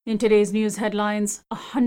In today's news headlines,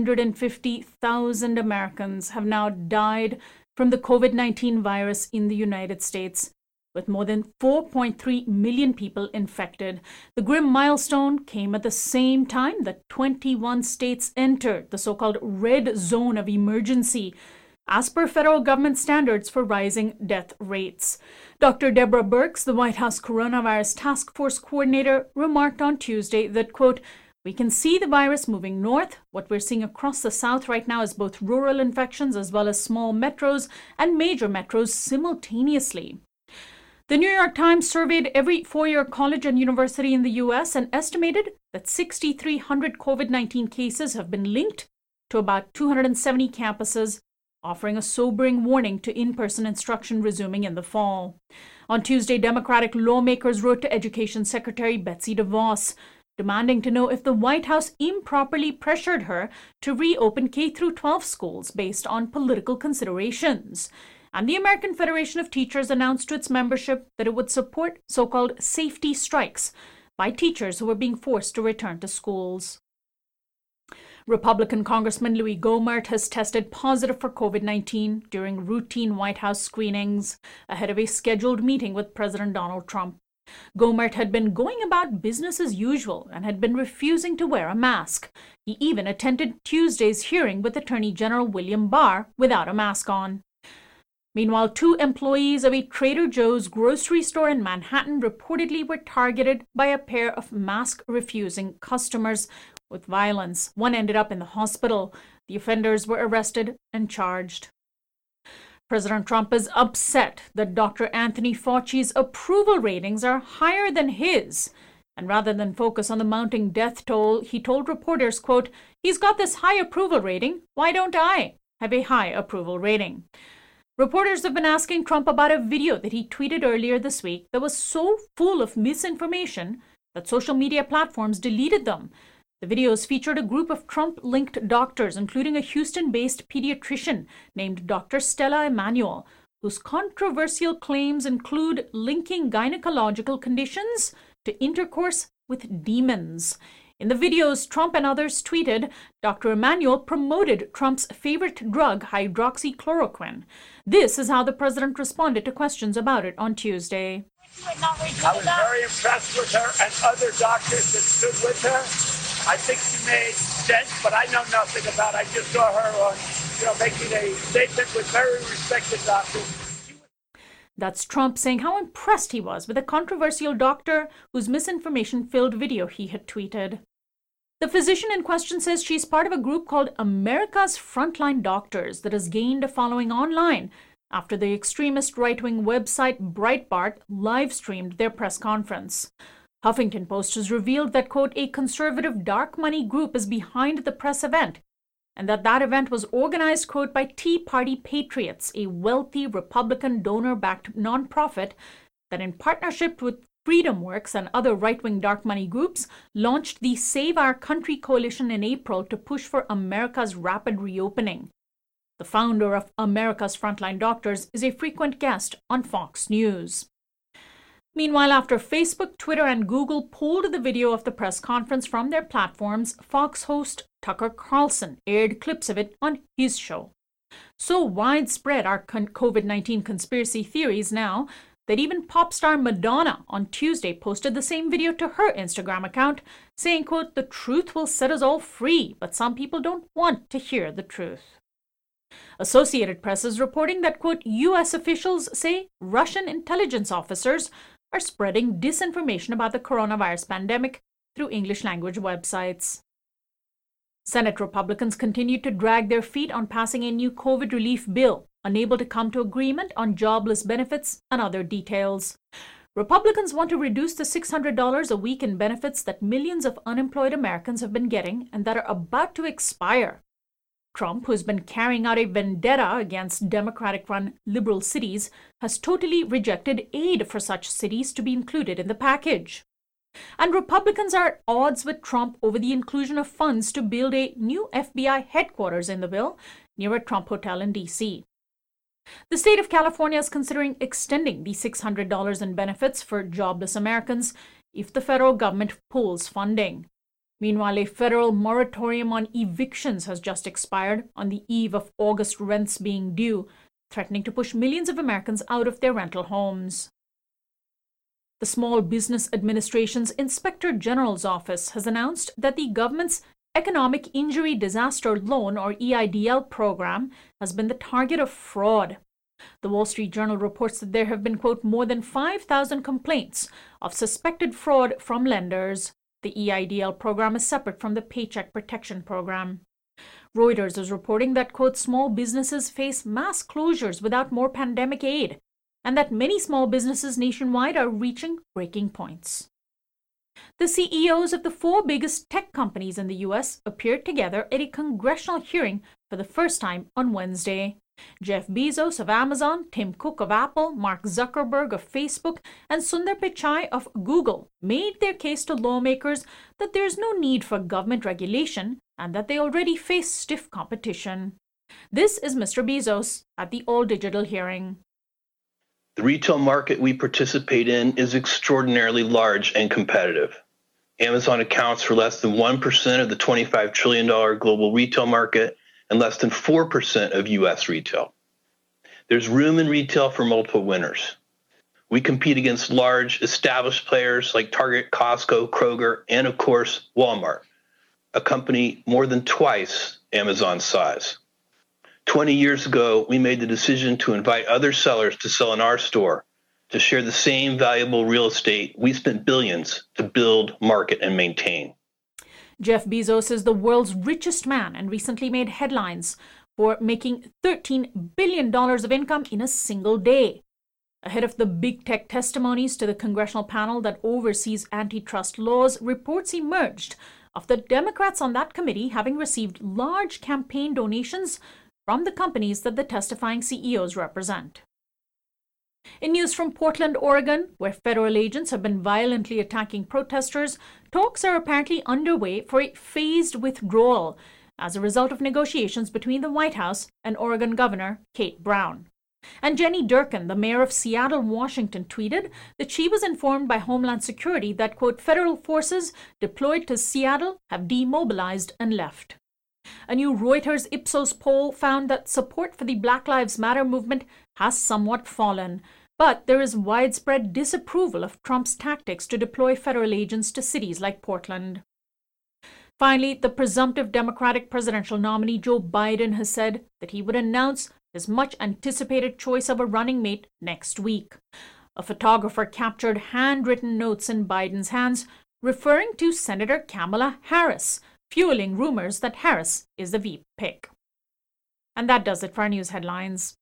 150,000 Americans have now died from the COVID-19 virus in the United States, with more than 4.3 million people infected. The grim milestone came at the same time that 21 states entered the so-called red zone of emergency, as per federal government standards for rising death rates. Dr. Deborah Birx, the White House Coronavirus Task Force coordinator, remarked on Tuesday that, quote, "We can see the virus moving north. What we're seeing across the South right now is both rural infections as well as small metros and major metros simultaneously." The New York Times surveyed every four-year college and university in the U.S. and estimated that 6,300 COVID-19 cases have been linked to about 270 campuses, offering a sobering warning to in-person instruction resuming in the fall. On Tuesday, Democratic lawmakers wrote to Education Secretary Betsy DeVos, demanding to know if the White House improperly pressured her to reopen K-12 schools based on political considerations. And the American Federation of Teachers announced to its membership that it would support so-called safety strikes by teachers who were being forced to return to schools. Republican Congressman Louis Gohmert has tested positive for COVID-19 during routine White House screenings ahead of a scheduled meeting with President Donald Trump. Gohmert had been going about business as usual and had been refusing to wear a mask. He even attended Tuesday's hearing with Attorney General William Barr without a mask on. Meanwhile, 2 employees of a Trader Joe's grocery store in Manhattan reportedly were targeted by a pair of mask-refusing customers with violence. One ended up in the hospital. The offenders were arrested and charged. President Trump is upset that Dr. Anthony Fauci's approval ratings are higher than his. And rather than focus on the mounting death toll, he told reporters, quote, "He's got this high approval rating. Why don't I have a high approval rating?" Reporters have been asking Trump about a video that he tweeted earlier this week that was so full of misinformation that social media platforms deleted them. The videos featured a group of Trump-linked doctors, including a Houston-based pediatrician named Dr. Stella Emanuel, whose controversial claims include linking gynecological conditions to intercourse with demons. In the videos, Trump and others tweeted, Dr. Emanuel promoted Trump's favorite drug, hydroxychloroquine. This is how the president responded to questions about it on Tuesday. I was very impressed with her and other doctors that stood with her. I think she made sense, but I know nothing about it. I just saw her on, making a statement with very respected doctors. That's Trump saying how impressed he was with a controversial doctor whose misinformation-filled video he had tweeted. The physician in question says she's part of a group called America's Frontline Doctors that has gained a following online after the extremist right-wing website Breitbart live-streamed their press conference. Huffington Post has revealed that, quote, "a conservative dark money group is behind the press event," and that event was organized, quote, "by Tea Party Patriots, a wealthy Republican donor-backed nonprofit that in partnership with FreedomWorks and other right-wing dark money groups launched the Save Our Country Coalition in April to push for America's rapid reopening." The founder of America's Frontline Doctors is a frequent guest on Fox News. Meanwhile, after Facebook, Twitter, and Google pulled the video of the press conference from their platforms, Fox host Tucker Carlson aired clips of it on his show. So widespread are COVID-19 conspiracy theories now that even pop star Madonna on Tuesday posted the same video to her Instagram account, saying, quote, "The truth will set us all free, but some people don't want to hear the truth." Associated Press is reporting that, quote, U.S. officials say Russian intelligence officers are spreading disinformation about the coronavirus pandemic through English language websites. Senate Republicans continue to drag their feet on passing a new COVID relief bill, unable to come to agreement on jobless benefits and other details. Republicans want to reduce the $600 a week in benefits that millions of unemployed Americans have been getting and that are about to expire. Trump, who's been carrying out a vendetta against Democratic-run liberal cities, has totally rejected aid for such cities to be included in the package. And Republicans are at odds with Trump over the inclusion of funds to build a new FBI headquarters in the bill near a Trump hotel in D.C. The state of California is considering extending the $600 in benefits for jobless Americans if the federal government pulls funding. Meanwhile, a federal moratorium on evictions has just expired on the eve of August rents being due, threatening to push millions of Americans out of their rental homes. The Small Business Administration's Inspector General's office has announced that the government's Economic Injury Disaster Loan, or EIDL program, has been the target of fraud. The Wall Street Journal reports that there have been, quote, more than 5,000 complaints of suspected fraud from lenders. The EIDL program is separate from the Paycheck Protection Program. Reuters is reporting that, quote, small businesses face mass closures without more pandemic aid, and that many small businesses nationwide are reaching breaking points. The CEOs of the 4 biggest tech companies in the U.S. appeared together at a congressional hearing for the first time on Wednesday. Jeff Bezos of Amazon, Tim Cook of Apple, Mark Zuckerberg of Facebook, and Sundar Pichai of Google made their case to lawmakers that there is no need for government regulation and that they already face stiff competition. This is Mr. Bezos at the all-digital hearing. The retail market we participate in is extraordinarily large and competitive. Amazon accounts for less than 1% of the $25 trillion global retail market and less than 4% of U.S. retail. There's room in retail for multiple winners. We compete against large, established players like Target, Costco, Kroger, and of course, Walmart, a company more than twice Amazon's size. 20 years ago, we made the decision to invite other sellers to sell in our store to share the same valuable real estate we spent billions to build, market, and maintain. Jeff Bezos is the world's richest man and recently made headlines for making $13 billion of income in a single day. Ahead of the big tech testimonies to the congressional panel that oversees antitrust laws, reports emerged of the Democrats on that committee having received large campaign donations from the companies that the testifying CEOs represent. In news from Portland, Oregon, where federal agents have been violently attacking protesters, talks are apparently underway for a phased withdrawal as a result of negotiations between the White House and Oregon Governor Kate Brown. And Jenny Durkan, the mayor of Seattle, Washington, tweeted that she was informed by Homeland Security that, quote, federal forces deployed to Seattle have demobilized and left. A new Reuters Ipsos poll found that support for the Black Lives Matter movement has somewhat fallen, but there is widespread disapproval of Trump's tactics to deploy federal agents to cities like Portland. Finally, the presumptive Democratic presidential nominee Joe Biden has said that he would announce his much-anticipated choice of a running mate next week. A photographer captured handwritten notes in Biden's hands referring to Senator Kamala Harris, fueling rumors that Harris is the VP pick. And that does it for our news headlines.